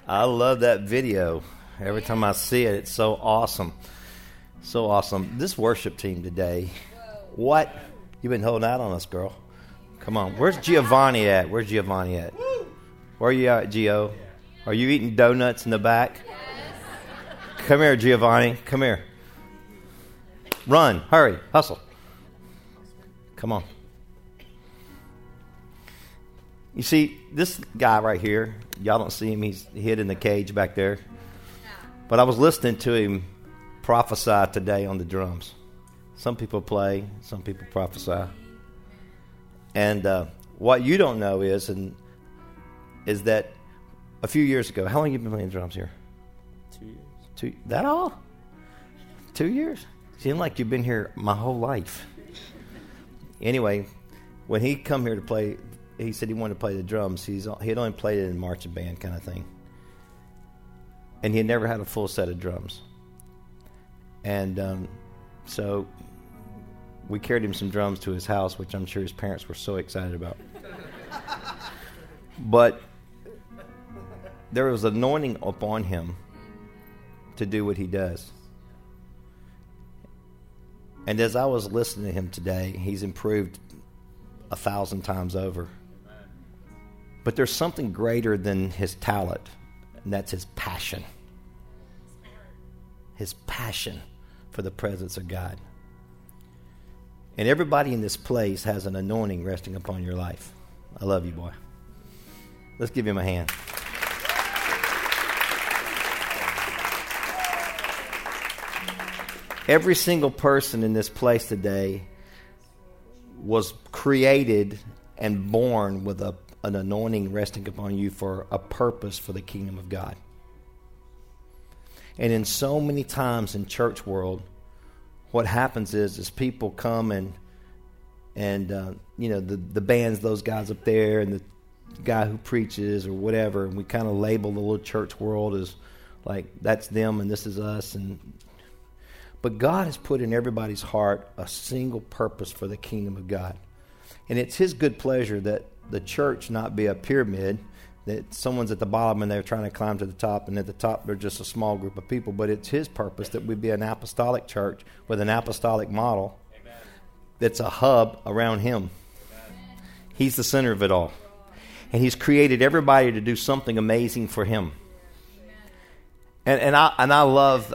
I love that video. Every time I see it, it's so awesome. So awesome. This worship team today, what? You've been holding out on us, girl. Come on. Where's Giovanni at? Where's Giovanni at? Where are you at, Gio? Are you eating donuts in the back? Come here, Giovanni. Come here. Run. Hurry. Hustle. Come on. You see, this guy right here, y'all don't see him. He's hid in the cage back there. But I was listening to him prophesy today on the drums. Some people play, some people prophesy. And what you don't know is that a few years ago, how long have you been playing drums here? 2 years. That all? 2 years? Seems like you've been here my whole life. Anyway, when he come here to play, he said he wanted to play the drums. He had only played it in marching band kind of thing. And he had never had a full set of drums. And so we carried him some drums to his house, which I'm sure his parents were so excited about. But there was anointing upon him to do what he does. And as I was listening to him today, he's improved 1,000 times over. But there's something greater than his talent, and that's his passion. His passion for the presence of God. And everybody in this place has an anointing resting upon your life. I love you, boy. Let's give him a hand. Every single person in this place today was created and born with an anointing resting upon you for a purpose for the kingdom of God. And in so many times in church world, what happens is people come and the bands, those guys up there, and the guy who preaches or whatever, and we kind of label the little church world as like that's them and this is us. But God has put in everybody's heart a single purpose for the kingdom of God. And it's His good pleasure that the church not be a pyramid, that someone's at the bottom and they're trying to climb to the top, and at the top they're just a small group of people. But it's His purpose that we be an apostolic church with an apostolic model. Amen. That's a hub around Him. Amen. He's the center of it all. And He's created everybody to do something amazing for Him. And I love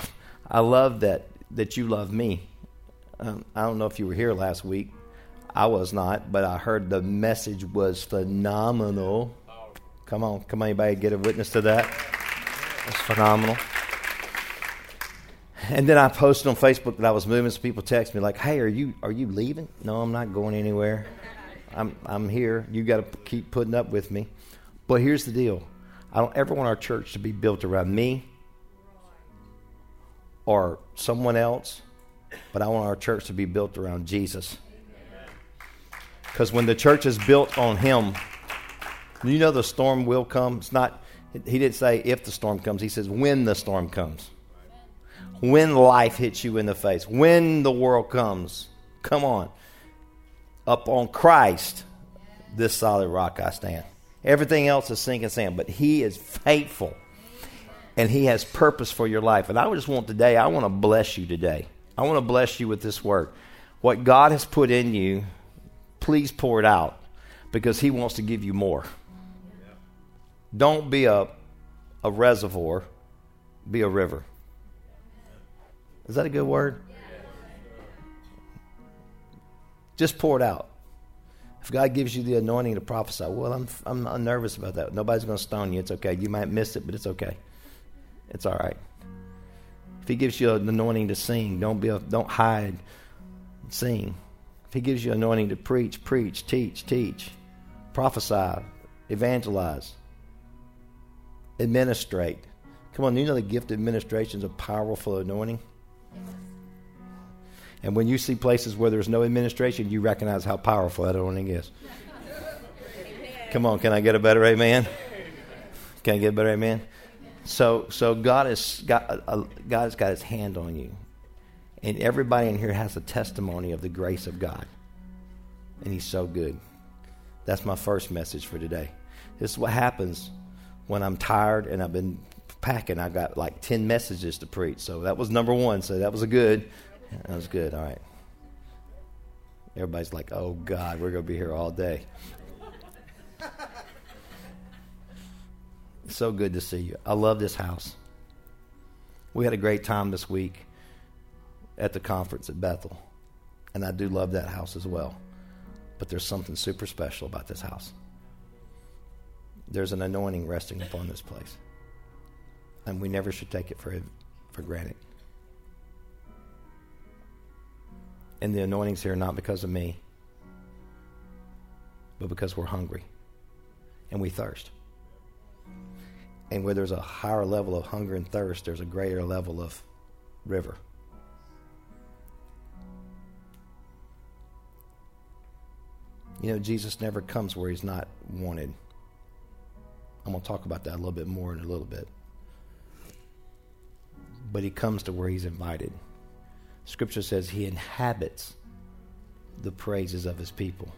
that you love me. I don't know if you were here last week. I was not, but I heard the message was phenomenal. Come on, anybody get a witness to that? It's phenomenal. And then I posted on Facebook that I was moving, so people text me like, "Hey, are you leaving?" No, I'm not going anywhere. I'm here. You got to keep putting up with me. But here's the deal: I don't ever want our church to be built around me or someone else, but I want our church to be built around Jesus. Because when the church is built on Him, you know the storm will come. It's not. He didn't say if the storm comes. He says when the storm comes. When life hits you in the face. When the world comes. Come on. Up on Christ, this solid rock I stand. Everything else is sinking sand. But He is faithful. And He has purpose for your life. And I just want today, I want to bless you today. I want to bless you with this word. What God has put in you, please pour it out, because He wants to give you more. Don't be a reservoir, be a river. Is that a good word? Just pour it out. If God gives you the anointing to prophesy, well, I'm nervous about that. Nobody's going to stone you. It's okay. You might miss it, but it's okay. It's all right. If He gives you an anointing to sing, don't hide. Sing. If He gives you anointing to preach, teach, prophesy, evangelize, administrate. Come on, you know the gift of administration is a powerful anointing. And when you see places where there's no administration, you recognize how powerful that anointing is. Come on, can I get a better amen? Can I get a better amen? So God has got His hand on you. And everybody in here has a testimony of the grace of God. And He's so good. That's my first message for today. This is what happens when I'm tired and I've been packing, I got like 10 messages to preach. So that was number one. So that was good. That was good. All right. Everybody's like, oh, God, we're going to be here all day. It's so good to see you. I love this house. We had a great time this week at the conference at Bethel. And I do love that house as well. But there's something super special about this house. There's an anointing resting upon this place. And we never should take it for granted. And the anointing's here not because of me, but because we're hungry and we thirst. And where there's a higher level of hunger and thirst, there's a greater level of river. You know, Jesus never comes where he's not wanted. I'm going to talk about that a little bit more in a little bit. But he comes to where he's invited. Scripture says he inhabits the praises of his people.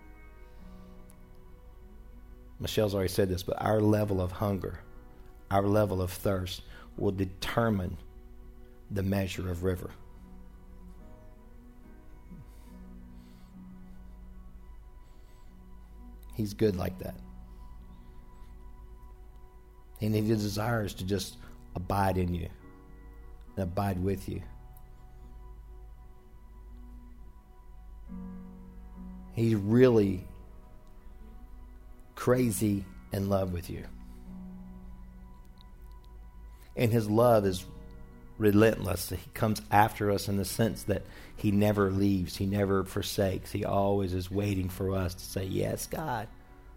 Michelle's already said this, but our level of hunger, our level of thirst will determine the measure of river. He's good like that. And he desires to just abide in you and abide with you. He's really crazy in love with you. And his love is relentless. He comes after us in the sense that he never leaves. He never forsakes. He always is waiting for us to say, yes, God.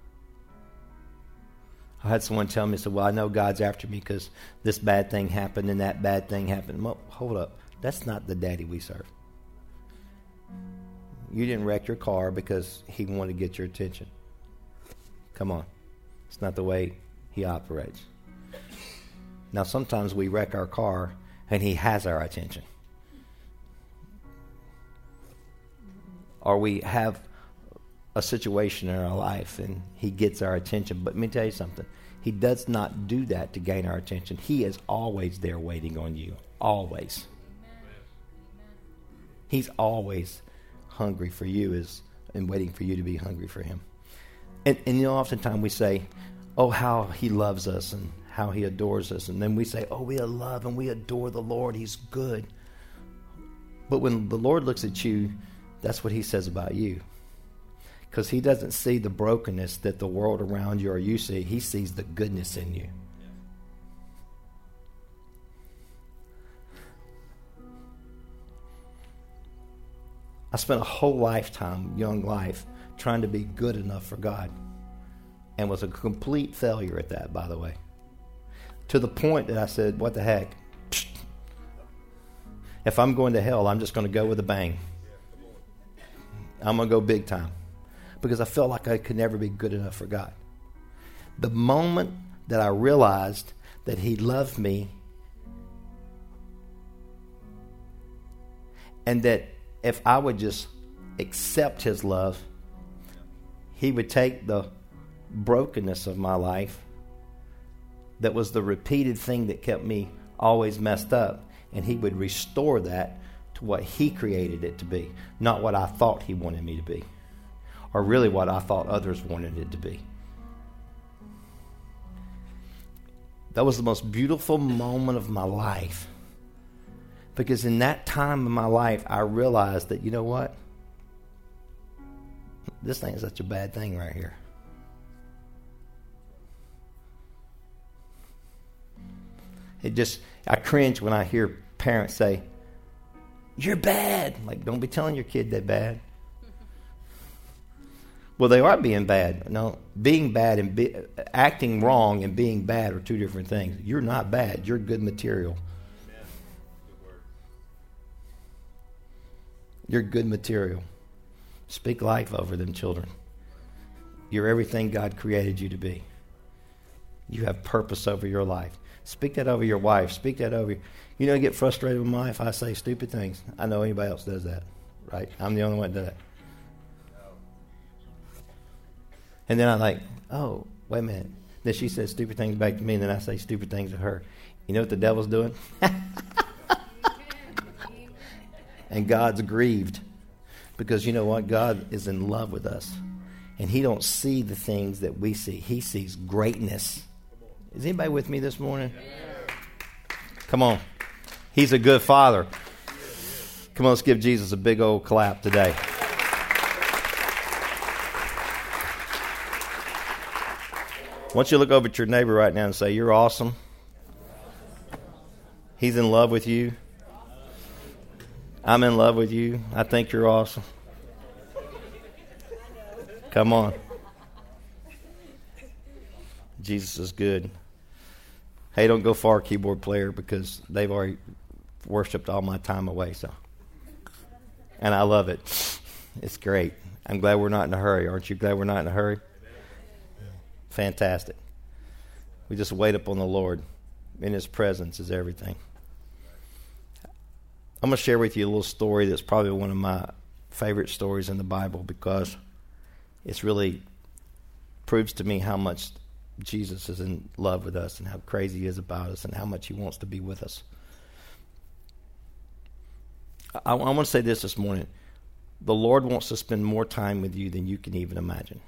I had someone tell me, well, I know God's after me because this bad thing happened and that bad thing happened. Well, hold up. That's not the daddy we serve. You didn't wreck your car because he wanted to get your attention. Come on. It's not the way he operates. Now, sometimes we wreck our car and he has our attention. Or we have a situation in our life and he gets our attention. But let me tell you something. He does not do that to gain our attention. He is always there waiting on you. Always. He's always hungry for you and waiting for you to be hungry for him. And you know, oftentimes we say, oh, how he loves us and how he adores us. And then we say, oh, we love and we adore the Lord. He's good. But when the Lord looks at you, that's what he says about you. Because he doesn't see the brokenness that the world around you or you see. He sees the goodness in you. I spent a whole lifetime, young life, trying to be good enough for God. And was a complete failure at that, by the way. To the point that I said, what the heck? Psst. If I'm going to hell, I'm just going to go with a bang. I'm going to go big time. Because I felt like I could never be good enough for God. The moment that I realized that he loved me and that if I would just accept his love, he would take the brokenness of my life that was the repeated thing that kept me always messed up, and he would restore that to what he created it to be, not what I thought he wanted me to be, or really what I thought others wanted it to be. That was the most beautiful moment of my life. Because in that time of my life, I realized that, you know what? This ain't such a bad thing right here. I cringe when I hear parents say, you're bad. Like, don't be telling your kid they're bad. Well, they are being bad. No, being bad and acting wrong and being bad are two different things. You're not bad. You're good material. You're good material. Speak life over them children. You're everything God created you to be. You have purpose over your life. Speak that over your wife. Speak that over. You know, I get frustrated with my wife. I say stupid things. I know anybody else does that, right? I'm the only one that does that. And then I'm like, oh, wait a minute. Then she says stupid things back to me, and then I say stupid things to her. You know what the devil's doing? And God's grieved. Because you know what? God is in love with us. And he don't see the things that we see. He sees greatness. Is anybody with me this morning? Come on. He's a good father. Come on, let's give Jesus a big old clap today. I want you to look over at your neighbor right now and say, you're awesome. He's in love with you. I'm in love with you. I think you're awesome. Come on. Jesus is good. Hey, don't go far, keyboard player, because they've already worshipped all my time away. So, and I love it. It's great. I'm glad we're not in a hurry. Aren't you glad we're not in a hurry? Fantastic. We just wait upon the Lord. In His presence is everything. I'm going to share with you a little story that's probably one of my favorite stories in the Bible because it's really proves to me how much Jesus is in love with us and how crazy He is about us and how much He wants to be with us. I want to say this morning. The Lord wants to spend more time with you than you can even imagine.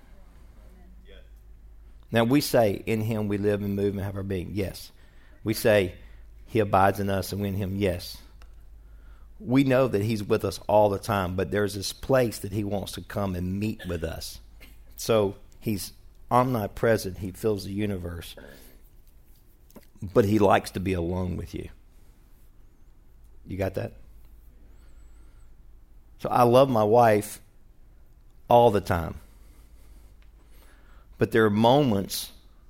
Now, we say, in Him we live and move and have our being. Yes. We say, He abides in us and we in Him. Yes. We know that He's with us all the time, but there's this place that He wants to come and meet with us. So He's omnipresent. He fills the universe. But He likes to be alone with you. You got that? So I love my wife all the time. But there are moments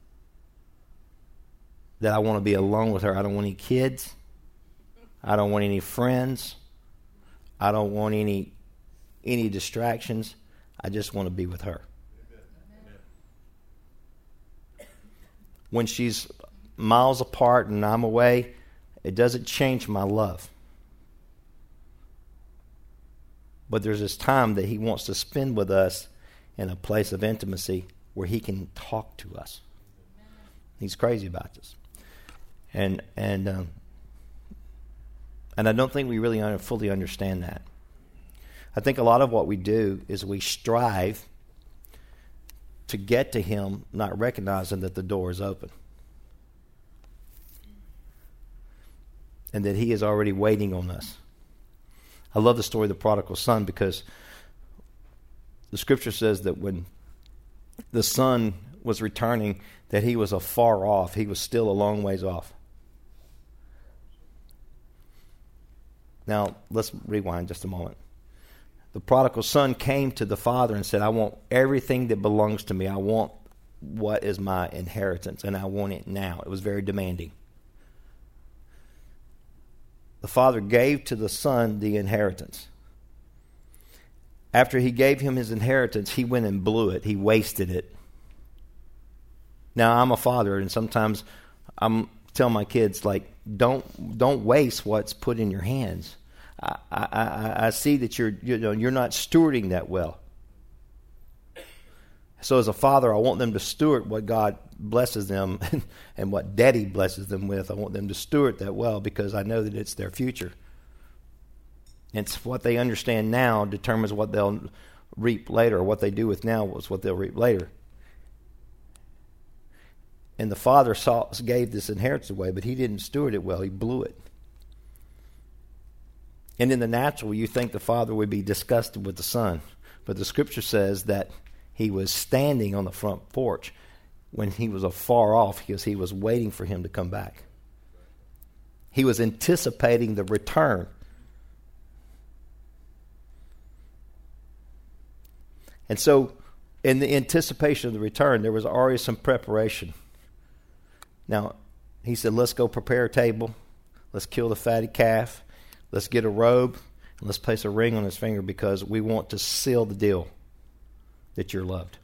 that I want to be alone with her. I don't want any kids. I don't want any friends. I don't want any distractions. I just want to be with her. When she's miles apart and I'm away, it doesn't change my love. But there's this time that He wants to spend with us in a place of intimacy where He can talk to us. He's crazy about this. And I don't think we really fully understand that. I think a lot of what we do is we strive to get to Him, not recognizing that the door is open. And that He is already waiting on us. I love the story of the prodigal son because the Scripture says that when the son was returning, that he was afar off. He was still a long ways off. Now, let's rewind just a moment. The prodigal son came to the father and said, I want everything that belongs to me. I want what is my inheritance, and I want it now. It was very demanding. The father gave to the son the inheritance. After he gave him his inheritance, he went and blew it. He wasted it. Now, I'm a father, and sometimes I'm telling my kids, like, don't waste what's put in your hands. I see that you're not stewarding that well. So as a father, I want them to steward what God blesses them and what Daddy blesses them with. I want them to steward that well because I know that it's their future. It's what they understand now determines what they'll reap later. Or what they do with now is what they'll reap later. And the father gave this inheritance away, but he didn't steward it well. He blew it. And in the natural, you think the father would be disgusted with the son. But the Scripture says that he was standing on the front porch when he was afar off because he was waiting for him to come back. He was anticipating the return. And so, in the anticipation of the return, there was already some preparation. Now, he said, let's go prepare a table. Let's kill the fatty calf. Let's get a robe. And let's place a ring on his finger because we want to seal the deal that you're loved.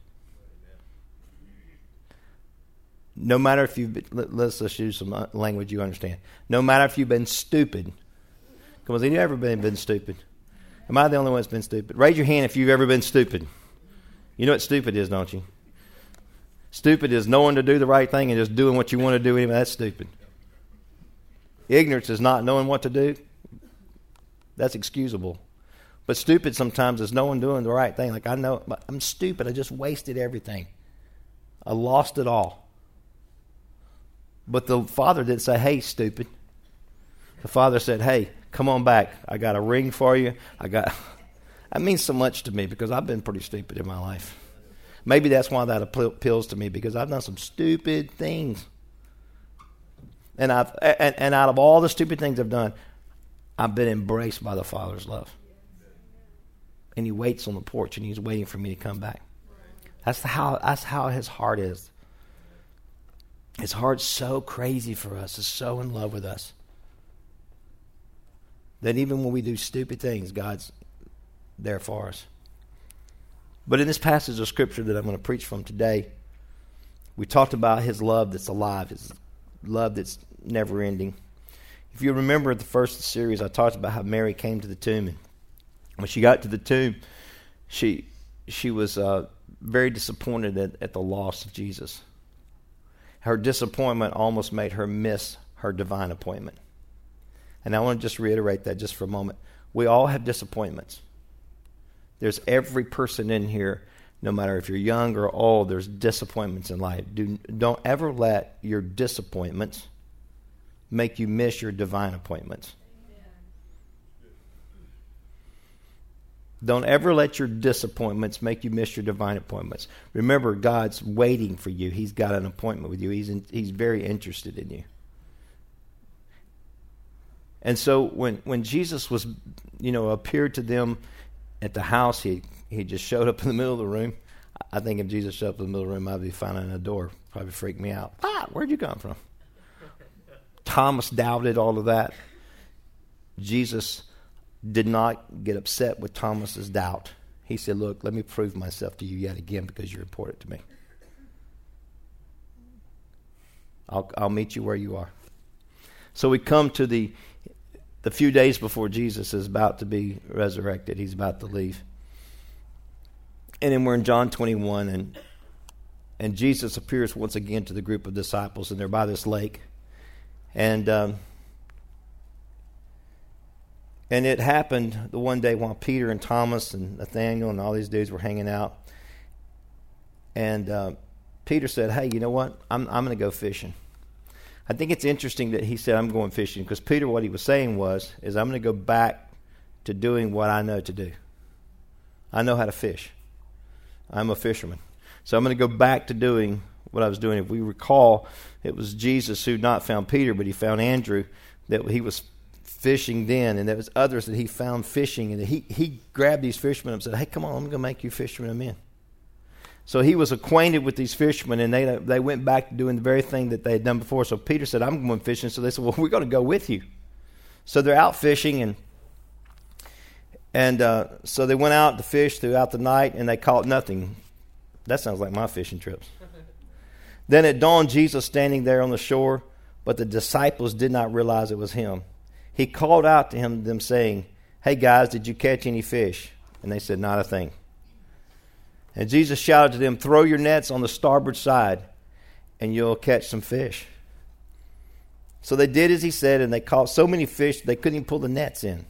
No matter if you've been, let's use some language you understand. No matter if you've been stupid. Come on, have you ever been stupid? Am I the only one that's been stupid? Raise your hand if you've ever been stupid. You know what stupid is, don't you? Stupid is knowing to do the right thing and just doing what you want to do anyway. That's stupid. Ignorance is not knowing what to do. That's excusable. But stupid sometimes is knowing doing the right thing. Like, I know, I'm stupid. I just wasted everything. I lost it all. But the Father didn't say, hey, stupid. The Father said, hey, come on back. I got a ring for you. That means so much to me because I've been pretty stupid in my life. Maybe that's why that appeals to me, because I've done some stupid things. And out of all the stupid things I've done, I've been embraced by the Father's love. And He waits on the porch and He's waiting for me to come back. That's how His heart is. His heart's so crazy for us. Is so in love with us. That even when we do stupid things, God's there for us. But in this passage of Scripture that I'm going to preach from today, we talked about His love that's alive, His love that's never ending. If you remember the first series, I talked about how Mary came to the tomb. And when she got to the tomb, she was very disappointed at the loss of Jesus. Her disappointment almost made her miss her divine appointment. And I want to just reiterate that just for a moment. We all have disappointments. There's every person in here, no matter if you're young or old, there's disappointments in life. Don't ever let your disappointments make you miss your divine appointments. Don't ever let your disappointments make you miss your divine appointments. Remember, God's waiting for you. He's got an appointment with you. He's very interested in you. And so when Jesus was, appeared to them at the house, he just showed up in the middle of the room. I think if Jesus showed up in the middle of the room, I'd be finding a door. Probably freak me out. Where'd you come from? Thomas doubted all of that. Jesus did not get upset with Thomas's doubt. He said, look, let me prove myself to you yet again because you're important to me. I'll meet you where you are. So we come to the few days before Jesus is about to be resurrected. He's about to leave. And then we're in John 21, and Jesus appears once again to the group of disciples, and they're by this lake. And it happened the one day while Peter and Thomas and Nathaniel and all these dudes were hanging out. And Peter said, hey, you know what? I'm going to go fishing. I think it's interesting that he said, I'm going fishing, because Peter, what he was saying is I'm going to go back to doing what I know to do. I know how to fish. I'm a fisherman. So I'm going to go back to doing what I was doing. If we recall, it was Jesus who not found Peter, but he found Andrew, that he was fishing then, and there was others that he found fishing, and he grabbed these fishermen and said, hey, come on, I'm going to make you fishermen of men. So he was acquainted with these fishermen, and they went back to doing the very thing that they had done before. So Peter said, I'm going fishing. So they said, well, we're going to go with you. So they're out fishing, and so they went out to fish throughout the night, and they caught nothing. That sounds like my fishing trips. Then at dawn, Jesus standing there on the shore, but the disciples did not realize it was him. He called out to them saying, hey guys, did you catch any fish? And they said, not a thing. And Jesus shouted to them, throw your nets on the starboard side, and you'll catch some fish. So they did as he said, and they caught so many fish they couldn't even pull the nets in.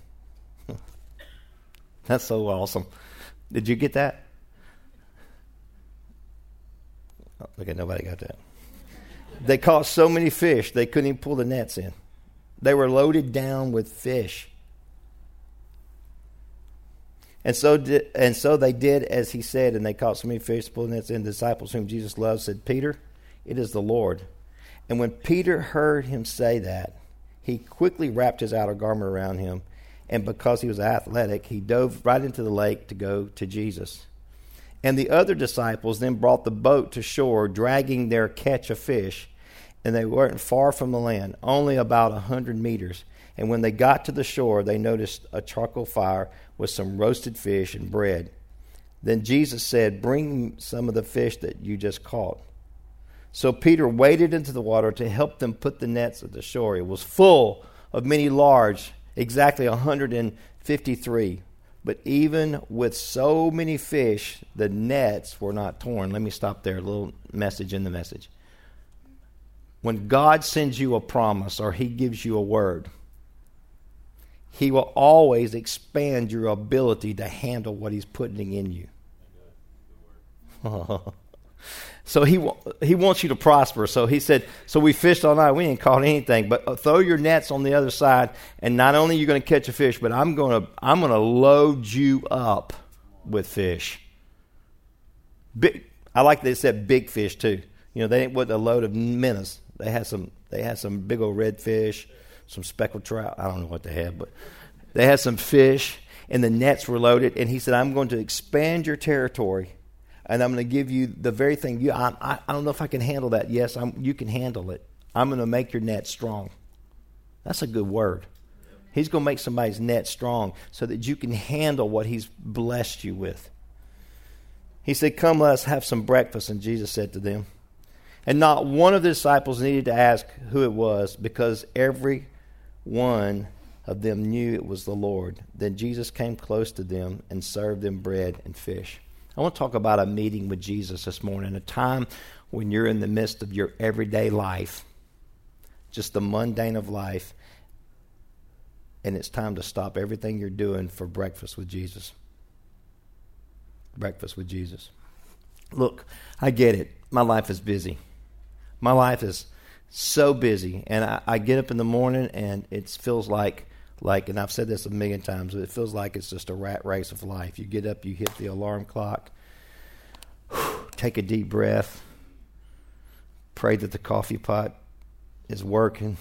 That's so awesome. Did you get that? Oh, look at nobody got that. They caught so many fish they couldn't even pull the nets in. They were loaded down with fish. And so they did as he said, and they caught so many fish, pulling nets in. The disciples whom Jesus loved said, Peter, it is the Lord. And when Peter heard him say that, he quickly wrapped his outer garment around him, and because he was athletic, he dove right into the lake to go to Jesus. And the other disciples then brought the boat to shore, dragging their catch of fish, and they weren't far from the land, only about 100 meters. And when they got to the shore, they noticed a charcoal fire with some roasted fish and bread. Then Jesus said, bring some of the fish that you just caught. So Peter waded into the water to help them put the nets at the shore. It was full of many large, exactly 153. But even with so many fish, the nets were not torn. Let me stop there. A little message in the message. When God sends you a promise or he gives you a word, he will always expand your ability to handle what he's putting in you. So he wants you to prosper. So he said, so we fished all night. We ain't caught anything. But throw your nets on the other side, and not only are you going to catch a fish, but I'm going to load you up with fish. Big, I like they said big fish too. You know, they ain't with a load of minnows. They had some big old red fish, some speckled trout. I don't know what they had, but they had some fish, and the nets were loaded. And he said, I'm going to expand your territory. And I'm going to give you the very thing. I don't know if I can handle that. Yes, you can handle it. I'm going to make your net strong. That's a good word. He's going to make somebody's net strong so that you can handle what he's blessed you with. He said, come, let us have some breakfast. And Jesus said to them. And not one of the disciples needed to ask who it was, because every one of them knew it was the Lord. Then Jesus came close to them and served them bread and fish. I want to talk about a meeting with Jesus this morning, a time when you're in the midst of your everyday life, just the mundane of life, and it's time to stop everything you're doing for breakfast with Jesus. Breakfast with Jesus. Look, I get it. My life is busy. My life is so busy, and I get up in the morning, and it feels like, and I've said this a million times, but it feels like it's just a rat race of life. You get up, you hit the alarm clock, take a deep breath, pray that the coffee pot is working,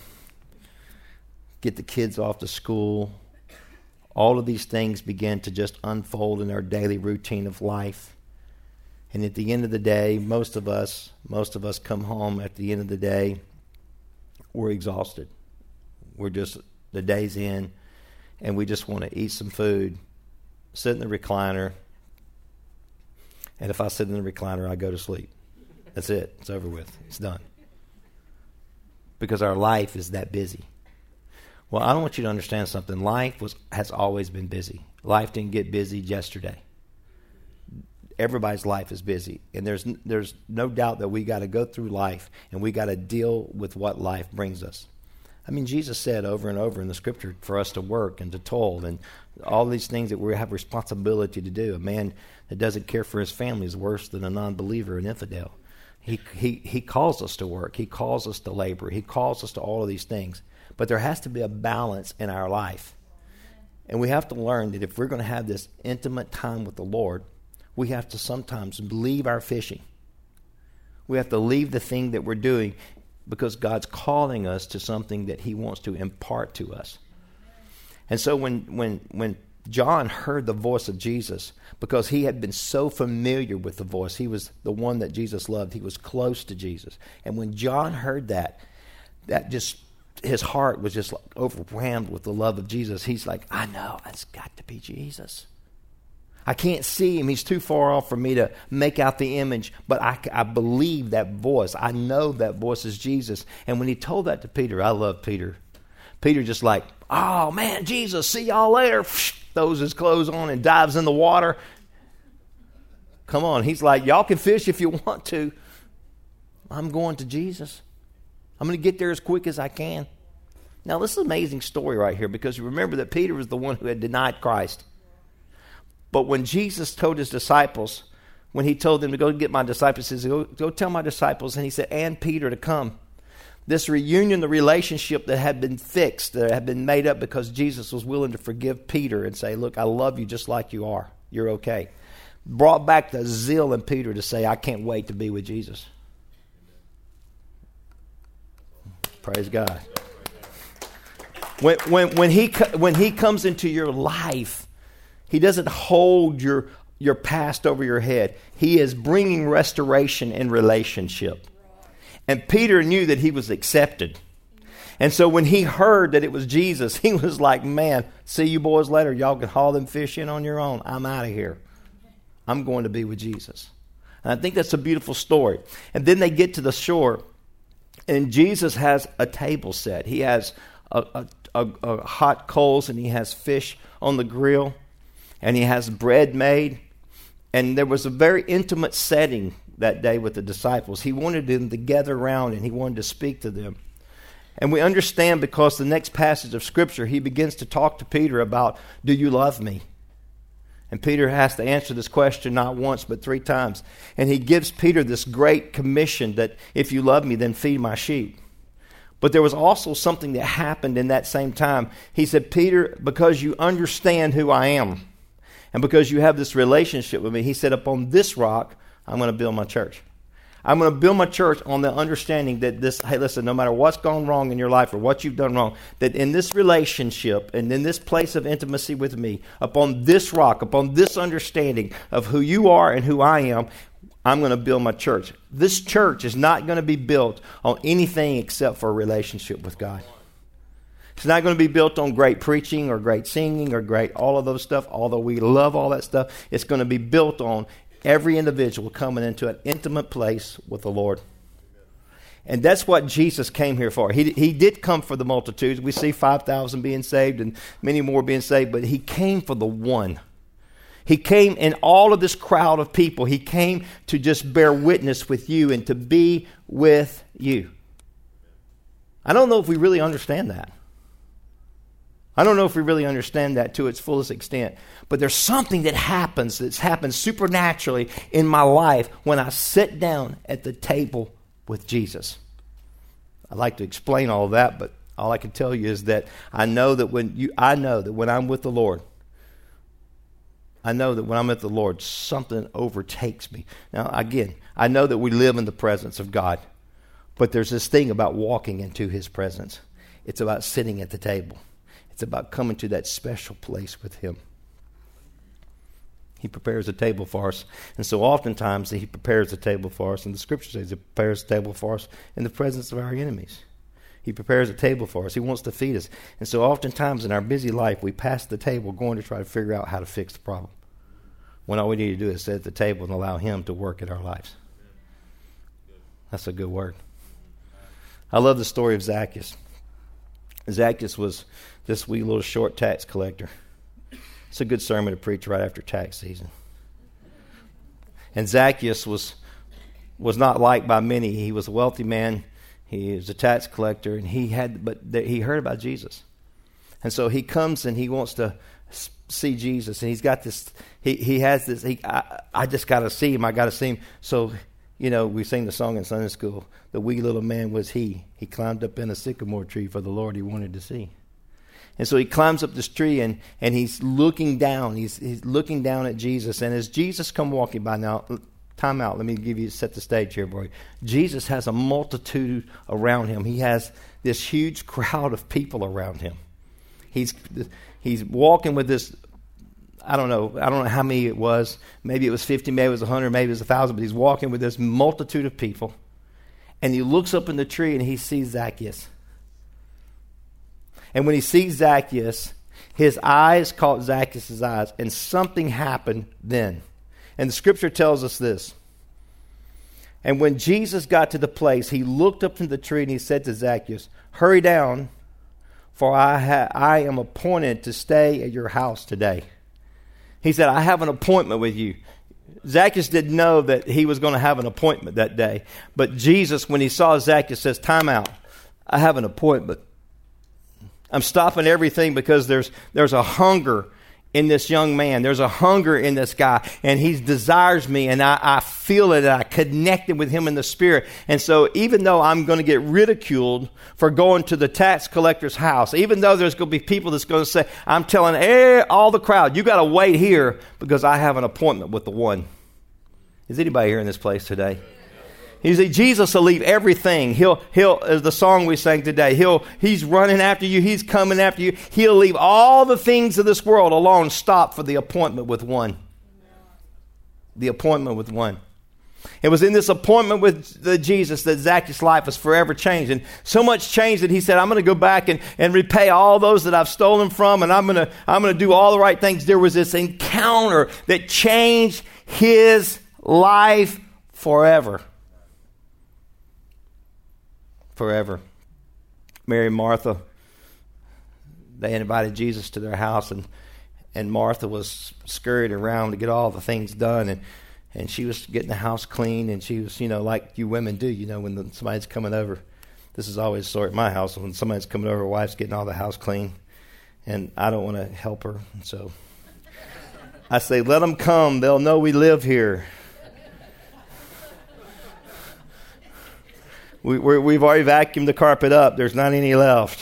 get the kids off to school. All of these things begin to just unfold in our daily routine of life. And at the end of the day, most of us come home at the end of the day, we're exhausted. We're just, the day's in, and we just want to eat some food, sit in the recliner, and if I sit in the recliner, I go to sleep. That's it. It's over with. It's done. Because our life is that busy. Well, I don't want you to understand something. Life has always been busy. Life didn't get busy yesterday. Everybody's life is busy, and there's no doubt that we got to go through life, and we got to deal with what life brings us. I mean, Jesus said over and over in the Scripture for us to work and to toil and all these things that we have responsibility to do. A man that doesn't care for his family is worse than a non-believer, an infidel. He calls us to work. He calls us to labor. He calls us to all of these things. But there has to be a balance in our life, and we have to learn that if we're going to have this intimate time with the Lord, we have to sometimes leave our fishing. We have to leave the thing that we're doing because God's calling us to something that he wants to impart to us. And so when John heard the voice of Jesus, because he had been so familiar with the voice, he was the one that Jesus loved. He was close to Jesus. And when John heard that just, his heart was just like overwhelmed with the love of Jesus. He's like, I know, it's got to be Jesus. I can't see him. He's too far off for me to make out the image, but I believe that voice. I know that voice is Jesus. And when he told that to Peter, I love Peter. Peter just like, oh man, Jesus, see y'all later. Throws his clothes on and dives in the water. Come on. He's like, y'all can fish if you want to. I'm going to Jesus. I'm going to get there as quick as I can. Now, this is an amazing story right here, because you remember that Peter was the one who had denied Christ. But when Jesus told his disciples, when he told them to go get my disciples, he said, go tell my disciples, and he said, and Peter to come. This reunion, the relationship that had been fixed, that had been made up because Jesus was willing to forgive Peter and say, look, I love you just like you are. You're okay. Brought back the zeal in Peter to say, I can't wait to be with Jesus. Praise God. When he comes into your life, he doesn't hold your past over your head. He is bringing restoration in relationship. And Peter knew that he was accepted. And so when he heard that it was Jesus, he was like, man, see you boys later. Y'all can haul them fish in on your own. I'm out of here. I'm going to be with Jesus. And I think that's a beautiful story. And then they get to the shore, and Jesus has a table set. He has a hot coals, and he has fish on the grill. and he has bread made. And there was a very intimate setting that day with the disciples. He wanted them to gather around and he wanted to speak to them. And we understand because the next passage of Scripture, he begins to talk to Peter about, do you love me? And Peter has to answer this question not once but 3 times. And he gives Peter this great commission that if you love me, then feed my sheep. But there was also something that happened in that same time. He said, Peter, because you understand who I am, and because you have this relationship with me, he said, upon this rock, I'm going to build my church. I'm going to build my church on the understanding that this, hey, listen, no matter what's gone wrong in your life or what you've done wrong, that in this relationship and in this place of intimacy with me, upon this rock, upon this understanding of who you are and who I am, I'm going to build my church. This church is not going to be built on anything except for a relationship with God. It's not going to be built on great preaching or great singing or great all of those stuff, although we love all that stuff. It's going to be built on every individual coming into an intimate place with the Lord. And that's what Jesus came here for. He did come for the multitudes. We see 5,000 being saved and many more being saved, but he came for the one. He came in all of this crowd of people. He came to just bear witness with you and to be with you. I don't know if we really understand that. I don't know if we really understand that to its fullest extent. But there's something that happens that's happened supernaturally in my life when I sit down at the table with Jesus. I'd like to explain all of that, but all I can tell you is that I know that when I'm with the Lord, something overtakes me. Now, again, I know that we live in the presence of God, but there's this thing about walking into His presence. It's about sitting at the table. It's about coming to that special place with Him. He prepares a table for us. And so oftentimes He prepares a table for us. And the Scripture says He prepares a table for us in the presence of our enemies. He prepares a table for us. He wants to feed us. And so oftentimes in our busy life, we pass the table going to try to figure out how to fix the problem. When all we need to do is sit at the table and allow Him to work in our lives. That's a good word. I love the story of Zacchaeus. Zacchaeus was this wee little short tax collector. It's a good sermon to preach right after tax season. And Zacchaeus was not liked by many. He was a wealthy man. He was a tax collector, and he heard about Jesus. And so he comes and he wants to see Jesus, and he's got this. He has this. I just got to see him. I got to see him. So, we sing the song in Sunday school. The wee little man was he. He climbed up in a sycamore tree for the Lord he wanted to see. And so he climbs up this tree and he's looking down. He's looking down at Jesus. And as Jesus come walking by, now, time out. Let me set the stage here, boy. Jesus has a multitude around him. He has this huge crowd of people around him. He's walking with this. I don't know how many it was. Maybe it was 50, maybe it was 100, maybe it was 1,000. But he's walking with this multitude of people. And he looks up in the tree and he sees Zacchaeus. And when he sees Zacchaeus, his eyes caught Zacchaeus' eyes, and something happened then. And the Scripture tells us this. And when Jesus got to the place, he looked up from the tree and he said to Zacchaeus, "Hurry down, for I am appointed to stay at your house today." He said, "I have an appointment with you." Zacchaeus didn't know that he was going to have an appointment that day. But Jesus, when he saw Zacchaeus, says, "Time out. I have an appointment. I'm stopping everything because there's a hunger in this young man. There's a hunger in this guy, and he desires me, and I feel it, and I connected with him in the Spirit. And so even though I'm going to get ridiculed for going to the tax collector's house, even though there's going to be people that's going to say, I'm telling all the crowd, you got to wait here because I have an appointment with the one." Is anybody here in this place today? You see, Jesus will leave everything. He'll as the song we sang today, he's running after you. He's coming after you. He'll leave all the things of this world alone, stop for the appointment with one. The appointment with one. It was in this appointment with Jesus that Zacchaeus' life was forever changed. And so much changed that he said, I'm going to go back and repay all those that I've stolen from, and I'm going to do all the right things. There was this encounter that changed his life forever. Forever. Mary and Martha, they invited Jesus to their house, and and Martha was scurried around to get all the things done, and she was getting the house clean, and she was, like you women do, when somebody's coming over. This is always the story at my house. When somebody's coming over, wife's getting all the house clean, and I don't want to help her. So I say, let them come. They'll know we live here. We've already vacuumed the carpet up. There's not any left.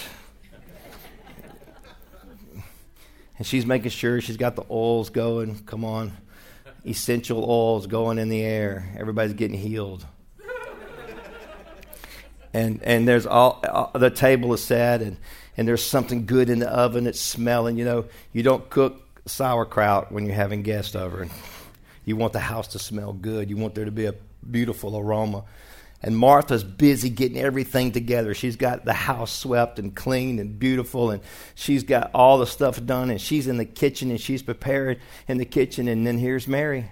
And she's making sure she's got the oils going. Come on. Essential oils going in the air. Everybody's getting healed. And there's the table is set, and there's something good in the oven. It's smelling. You don't cook sauerkraut when you're having guests over. You want the house to smell good. You want there to be a beautiful aroma. And Martha's busy getting everything together. She's got the house swept and clean and beautiful, and she's got all the stuff done, and she's in the kitchen, and she's prepared in the kitchen, and then here's Mary.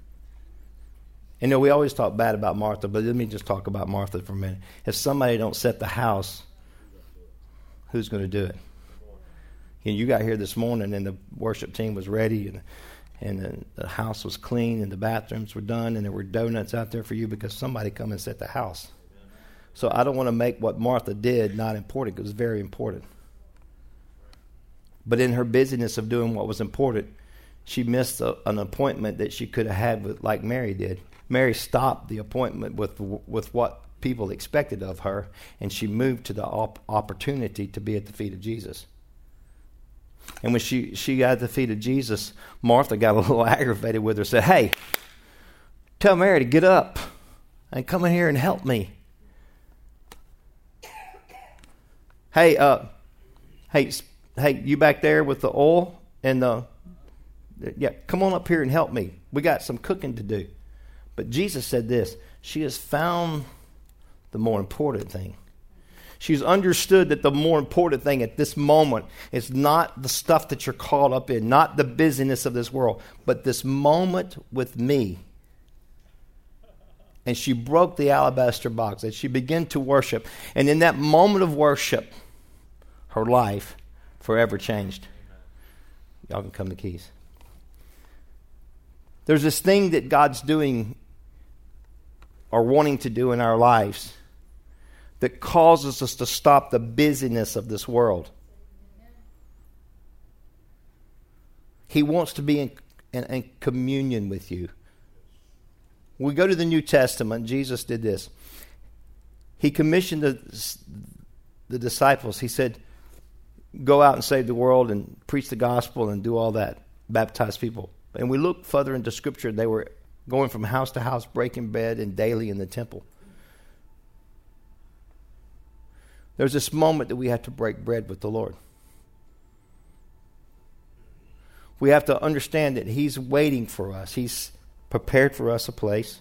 We always talk bad about Martha, but let me just talk about Martha for a minute. If somebody don't set the house, who's going to do it? You got here this morning, and the worship team was ready, and the house was clean, and the bathrooms were done, and there were donuts out there for you because somebody come and set the house. So I don't want to make what Martha did not important, because it was very important. But in her busyness of doing what was important, she missed an appointment that she could have had like Mary did. Mary stopped the appointment with what people expected of her, and she moved to the opportunity to be at the feet of Jesus. And when she got at the feet of Jesus, Martha got a little aggravated with her, said, hey, tell Mary to get up and come in here and help me. Hey, you back there with the oil and come on up here and help me. We got some cooking to do. But Jesus said this, she has found the more important thing. She's understood that the more important thing at this moment is not the stuff that you're caught up in, not the busyness of this world, but this moment with me. And she broke the alabaster box and she began to worship. And in that moment of worship, her life forever changed. Y'all can come to keys. There's this thing that God's doing or wanting to do in our lives that causes us to stop the busyness of this world. He wants to be in communion with you. When we go to the New Testament, Jesus did this. He commissioned the disciples. He said, go out and save the world and preach the gospel and do all that, baptize people. And we look further into Scripture, they were going from house to house, breaking bread, and daily in the temple. There's this moment that we have to break bread with the Lord. We have to understand that He's waiting for us. He's prepared for us a place.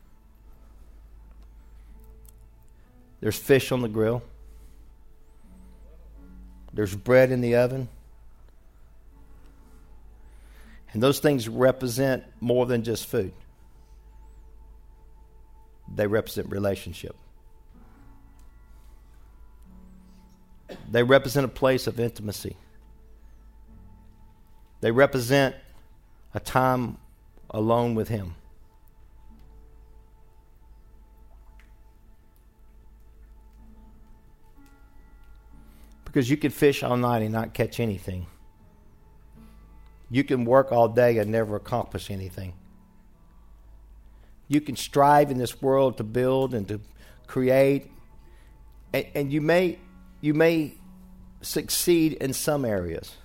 There's fish on the grill. There's bread in the oven. And those things represent more than just food. They represent relationship. They represent a place of intimacy. They represent a time alone with Him. Because you can fish all night and not catch anything. You can work all day and never accomplish anything. You can strive in this world to build and to create, and you may succeed in some areas.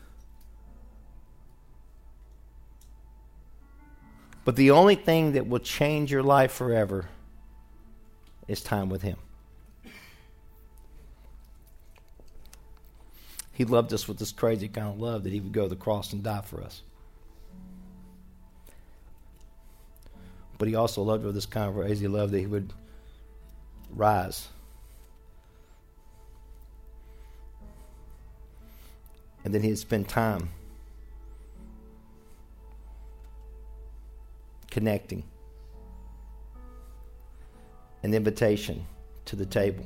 But the only thing that will change your life forever is time with Him. He loved us with this crazy kind of love that He would go to the cross and die for us. But He also loved us with this kind of crazy love that He would rise. And then He'd spend time connecting. An invitation to the table.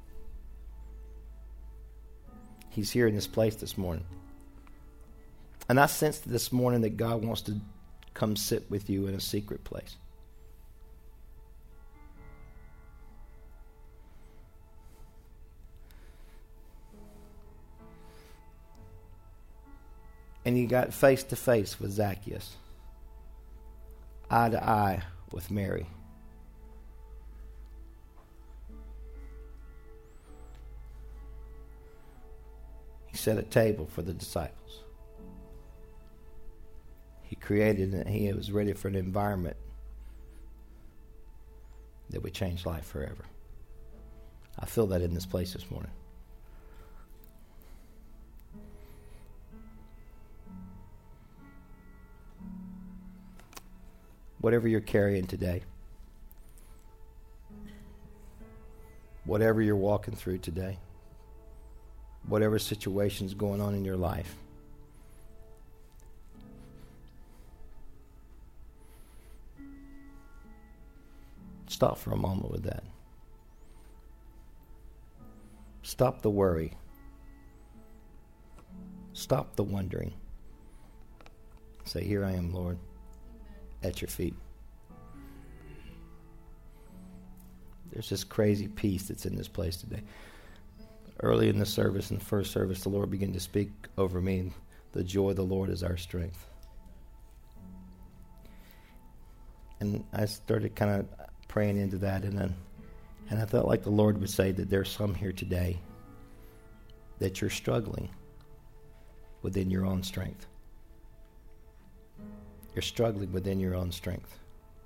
He's here in this place this morning. And I sensed this morning that God wants to come sit with you in a secret place. And you got face to face with Zacchaeus, eye to eye with Mary. He set a table for the disciples. He created and he was ready for an environment that would change life forever. I feel that in this place this morning. Whatever you're carrying today, whatever you're walking through today, whatever situation's going on in your life, stop for a moment with that. Stop the worry. Stop the wondering. Say, here I am, Lord, at your feet. There's this crazy peace that's in this place today. Early in the service, in the first service, the Lord began to speak over me. The joy of the Lord is our strength. And I started kind of praying into that, and I felt like the Lord would say that there's some here today that you're struggling within your own strength. You're struggling within your own strength.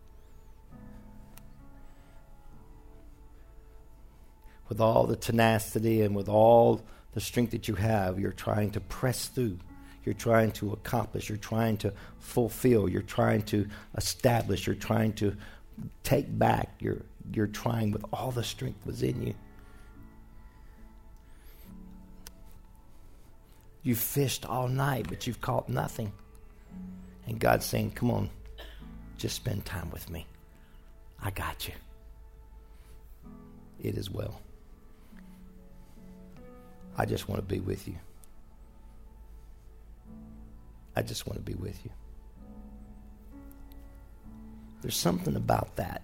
With all the tenacity and with all the strength that you have, you're trying to press through. You're trying to accomplish. You're trying to fulfill. You're trying to establish. You're trying to take back. You're trying with all the strength within you. You fished all night, but you've caught nothing. And God's saying, come on, just spend time with me. I got you. It is well. I just want to be with you. I just want to be with you. There's something about that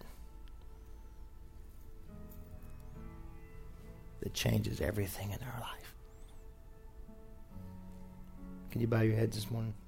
that changes everything in our life. Can you bow your heads this morning?